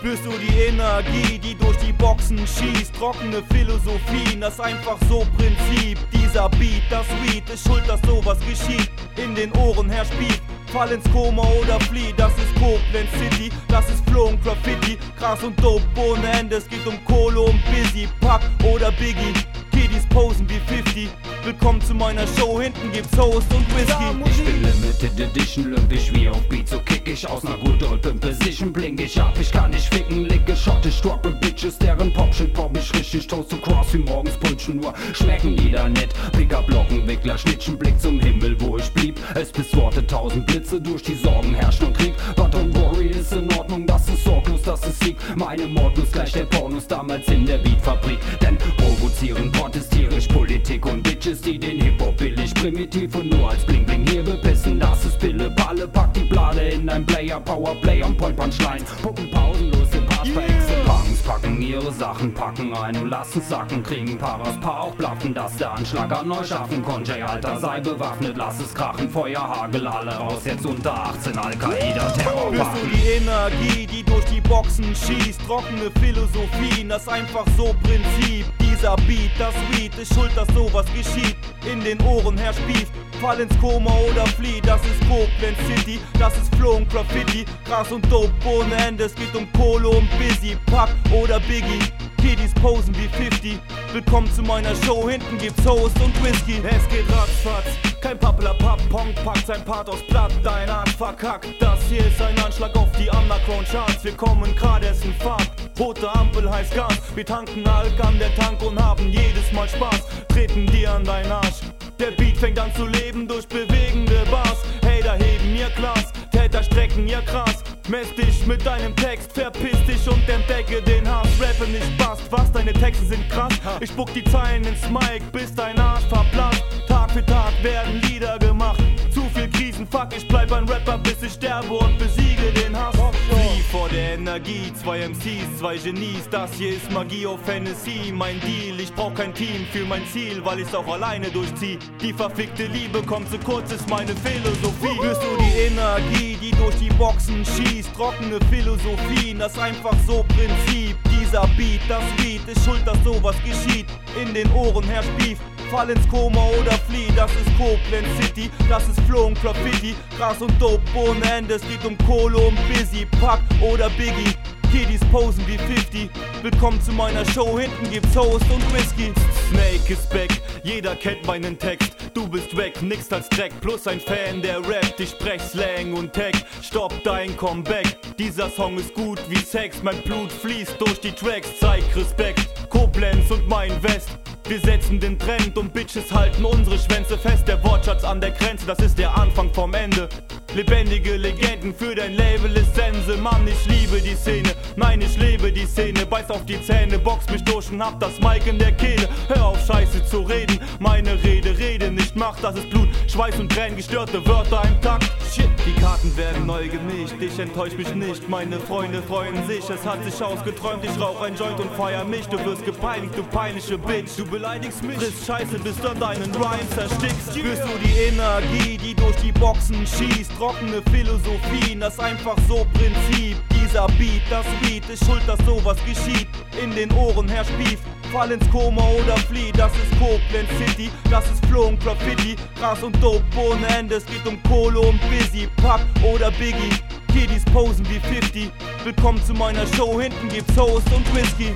Spürst du die Energie, die durch die Boxen schießt? Trockene Philosophien, das einfach so Prinzip. Dieser Beat, das Weed ist schuld, dass sowas geschieht. In den Ohren herrscht Beat, fall ins Koma oder flieh. Das ist Koblenz City, das ist Flow und Graffiti. Gras und Dope ohne Ende, es geht um Kohle und Busy. Pack oder Biggie, Kiddies posen wie 50. Willkommen zu meiner Show, hinten gibt's Host und Whisky. Ich bin Limited Edition, lümpisch wie auf Beat, so kick ich aus ner Good Old Pimp Position. Blink ich ab, ich kann nicht ficken, licke Schotte, stroppe Bitches, deren Popshit pop ich richtig toast to cross wie morgens Punschen, nur schmecken die da nett. Pickup, Lockenwickler, Schnittchen, Blick zum Himmel, wo ich blieb. Es bis Worte 1000 Blitze, durch die Sorgen herrscht und Krieg. But don't worry, ist in Ordnung, das ist sorglos, das ist Sieg. Meine Mordlust gleich der Pornos damals in der Beatfabrik. Denn provozieren, protestiere ich Politik und Bitches, die den Hip-Hop billig, primitiv und nur als Bling-Bling hier bepissen. Das ist Pille, Palle, pack die Blade in dein Player, Powerplay und Point Punchlines. Puppen pausenlos im Pass bei Punks packen ihre Sachen, packen ein und lassen sacken. Kriegen Paras, Paar auch blaffen, dass der Anschlag an neu schaffen. Conjay, Alter, sei bewaffnet, lass es krachen. Feuerhagel, alle raus, jetzt unter 18, Al-Qaida, Terror. Spürst du die Energie, die durch die Boxen schießt? Trockene Philosophien, das einfach so Prinzip. Dieser Beat, das Weed ist schuld, dass sowas geschieht. In den Ohren herrscht Beef, fall ins Koma oder flieh. Das ist Koblenz City, das ist Flow und Graffiti. Gras und Dope ohne Ende, es geht um Kohle und Busy. Pack oder Biggie, Kiddies posen wie 50. Willkommen zu meiner Show, hinten gibt's Host und Whisky. Es geht ratzfatz, kein Pappelapapp, Pong packt sein Part aus Platt, dein Arsch verkackt. Das hier ist ein Anschlag auf die Underground Charts. Wir kommen gerade erst in Fahrt, rote Ampel heißt Gas. Wir tanken Alk an der Tank und haben jedes Mal Spaß. Treten dir an dein Arsch, der Beat fängt an zu leben durch bewegende Bars. Hater heben ihr Glas, Täter strecken ihr Gras. Mess dich mit deinem Text, verpiss dich und entdecke den Hass. Rappe nicht passt, was, deine Texte sind krass. Ich spuck die Zeilen ins Mic, bis dein Arsch verblasst. Tag für Tag werden Lieder gemacht. Zu viel Krisen, fuck, ich bleib ein Rapper, bis ich sterbe und besiege den Hass. Flieh vor der Energie, 2 MCs, 2 Genies. Das hier ist Magie auf Hennessy, mein Deal. Ich brauch kein Team für mein Ziel, weil ich's auch alleine durchzieh. Die verfickte Liebe kommt zu kurz, ist meine Philosophie. Spürst du die Energie, die durch die Boxen schießt? Trockene Philosophien, das einfach so Prinzip. Dieser Beat, das Weed ist schuld, dass sowas geschieht. In den Ohren herrscht Beef, fall ins Koma oder flieh. Das ist Koblenz City, das ist Flow und Graffiti. Gras und Dope ohne Ende, es geht um Kohle und Busy. Pack oder Biggie, Kiddies posen wie 50. Willkommen zu meiner Show, hinten gibt's Host und Whisky. Snake is back, jeder kennt meinen Text. Du bist weg, nix als Dreck, plus ein Fan, der rappt. Ich sprech Slang und Tech, stopp dein Comeback. Dieser Song ist gut wie Sex, mein Blut fließt durch die Tracks. Zeig Respekt, Koblenz und mein West. Wir setzen den Trend und Bitches halten unsere Schwänze fest. Der Wortschatz an der Grenze, das ist der Anfang vom Ende. Lebendige Legenden für dein Label ist Sense. Mann, ich liebe die Szene, nein, ich lebe die Szene. Beiß auf die Zähne, box mich durch und hab das Mic in der Kehle. Hör auf Scheiße zu reden, meine Rede nicht Macht. Das ist Blut, Schweiß und Tränen, gestörte Wörter im Takt. Shit, die Karten werden neu gemischt, ich enttäusch mich nicht. Meine Freunde freuen sich, es hat sich ausgeträumt. Ich rauch ein Joint und feier mich. Du wirst gepeinigt, du peinliche Bitch. Du beleidigst mich, frisst Scheiße, bis du an deinen Rhymes erstickst. Spürst du die Energie, die durch die Boxen schießt? Trockene Philosophien, das einfach so Prinzip. Dieser Beat, das Weed ist schuld, dass sowas geschieht. In den Ohren herrscht Beef, fall ins Koma oder flieh. Das ist Koblenz City, das ist Flow und Graffiti. Gras und Dope ohne Ende, es geht um Kohle und Busy. Pack oder Biggie, Kiddies posen wie 50. Willkommen zu meiner Show, hinten gibt's Host und Whisky.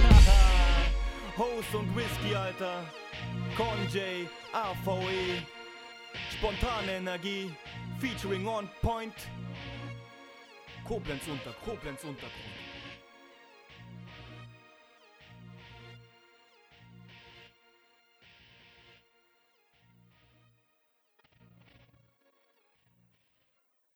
Host und Whisky, Alter. Conjay, AVE. Spontane Energie, featuring on point. Koblenz Untergrund.